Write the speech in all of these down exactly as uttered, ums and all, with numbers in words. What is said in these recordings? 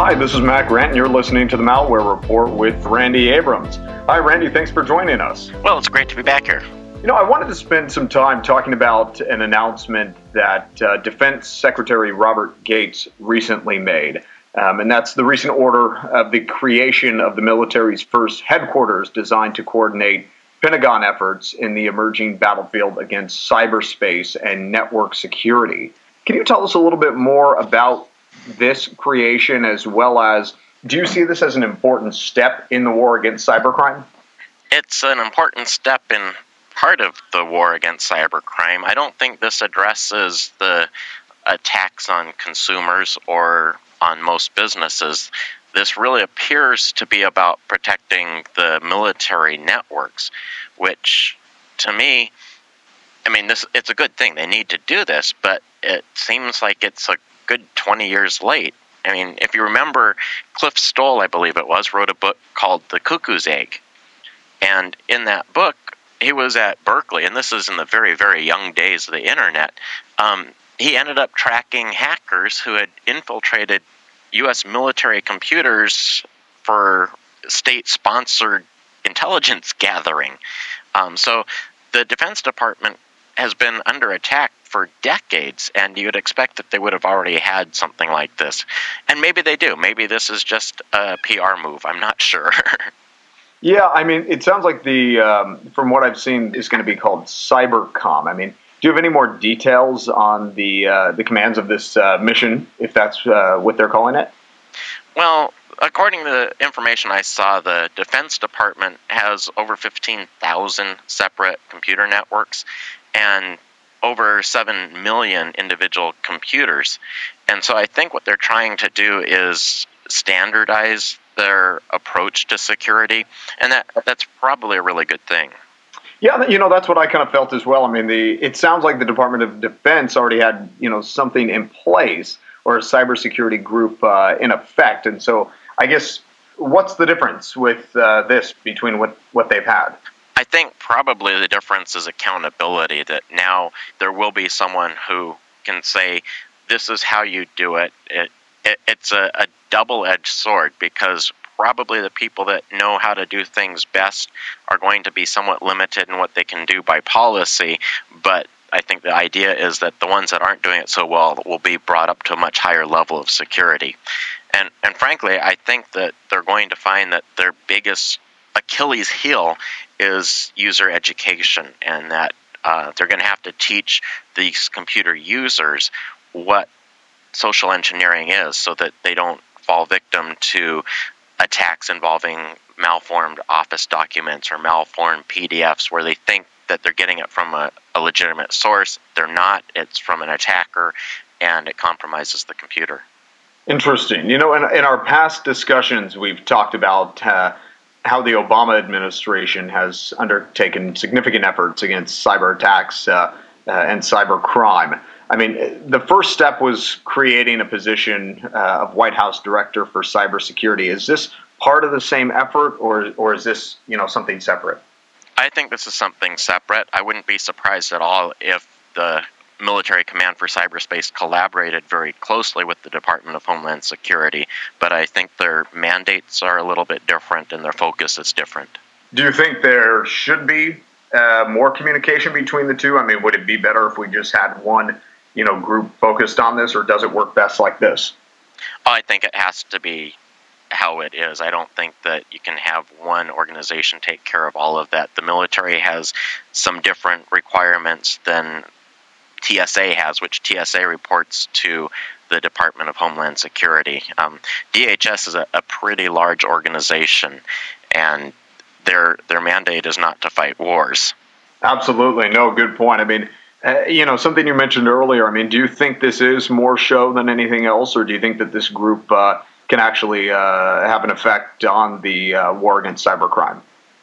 Hi, this is Matt Grant, and you're listening to the Malware Report with Randy Abrams. Hi, Randy. Thanks for joining us. Well, it's great to be back here. You know, I wanted to spend some time talking about an announcement that uh, Defense Secretary Robert Gates recently made, um, and that's the recent order of the creation of the military's first headquarters designed to coordinate Pentagon efforts in the emerging battlefield against cyberspace and network security. Can you tell us a little bit more about this creation, as well as, do you see this as an important step in the war against cybercrime? It's an important step in part of the war against cybercrime. I don't think this addresses the attacks on consumers or on most businesses. This really appears to be about protecting the military networks, which, to me, I mean, this it's a good thing. They need to do this, but it seems like it's a good twenty years late. I mean, if you remember, Cliff Stoll, I believe it was, wrote a book called The Cuckoo's Egg. And in that book, he was at Berkeley, and this is in the very, very young days of the internet. Um, he ended up tracking hackers who had infiltrated U S military computers for state-sponsored intelligence gathering. Um, so the Defense Department has been under attack for decades, and you'd expect that they would have already had something like this. And maybe they do. Maybe this is just a P R move. I'm not sure. Yeah, I mean, it sounds like the, um, from what I've seen, is going to be called Cybercom. I mean, do you have any more details on the uh, the commands of this uh, mission, if that's uh, what they're calling it? Well, according to the information I saw, the Defense Department has over fifteen thousand separate computer networks and over seven million individual computers. And so I think what they're trying to do is standardize their approach to security, and that that's probably a really good thing. Yeah, you know, that's what I kind of felt as well. I mean, the it sounds like the Department of Defense already had, you know, something in place, or a cybersecurity group uh, in effect. And so I guess, what's the difference with uh, this between what, what they've had? I think probably the difference is accountability, that now there will be someone who can say, this is how you do it. It, it it's a, a double-edged sword, because probably the people that know how to do things best are going to be somewhat limited in what they can do by policy, but I think the idea is that the ones that aren't doing it so well will be brought up to a much higher level of security. And and frankly, I think that they're going to find that their biggest Achilles heel is user education, and that uh, they're going to have to teach these computer users what social engineering is, so that they don't fall victim to attacks involving malformed Office documents or malformed P D Fs where they think that they're getting it from a, a legitimate source. They're not. It's from an attacker, and it compromises the computer. Interesting. You know, in, in our past discussions, we've talked about uh, how the Obama administration has undertaken significant efforts against cyber attacks uh, uh, and cyber crime. I mean, the first step was creating a position uh, of White House Director for Cybersecurity. Is this part of the same effort, or or is this, you know, something separate? I think this is something separate. I wouldn't be surprised at all if the Military Command for Cyberspace collaborated very closely with the Department of Homeland Security, but I think their mandates are a little bit different and their focus is different. Do you think there should be uh, more communication between the two? I mean, would it be better if we just had one, you know, group focused on this, or does it work best like this? I think it has to be how it is. I don't think that you can have one organization take care of all of that. The military has some different requirements than T S A has, which T S A reports to the Department of Homeland Security. Um, D H S is a, a pretty large organization, and their their mandate is not to fight wars. Absolutely. No, good point. I mean, uh, you know, something you mentioned earlier, I mean, do you think this is more show than anything else, or do you think that this group uh, can actually uh, have an effect on the uh, war against cybercrime?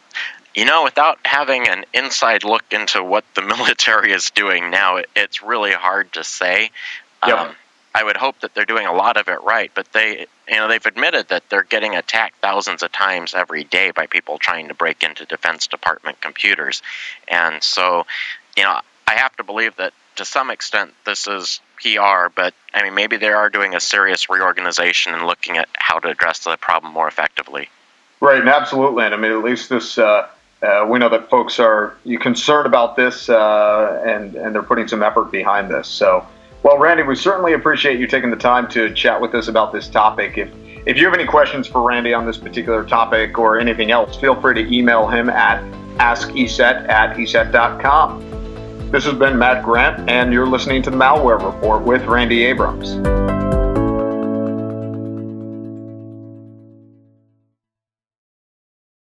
You know, without having an inside look into what the military is doing now, it, it's really hard to say. Yep. Um, I would hope that they're doing a lot of it right, but they, you know, they've admitted that they're getting attacked thousands of times every day by people trying to break into Defense Department computers. And so, you know, I have to believe that to some extent this is P R, but I mean, maybe they are doing a serious reorganization and looking at how to address the problem more effectively. Right, and absolutely. And I mean, at least this, uh, uh, we know that folks are concerned about this, uh, and, and they're putting some effort behind this. So, well, Randy, we certainly appreciate you taking the time to chat with us about this topic. If if you have any questions for Randy on this particular topic or anything else, feel free to email him at ask E S E T at E S E T dot com. This has been Matt Grant, and you're listening to the Malware Report with Randy Abrams.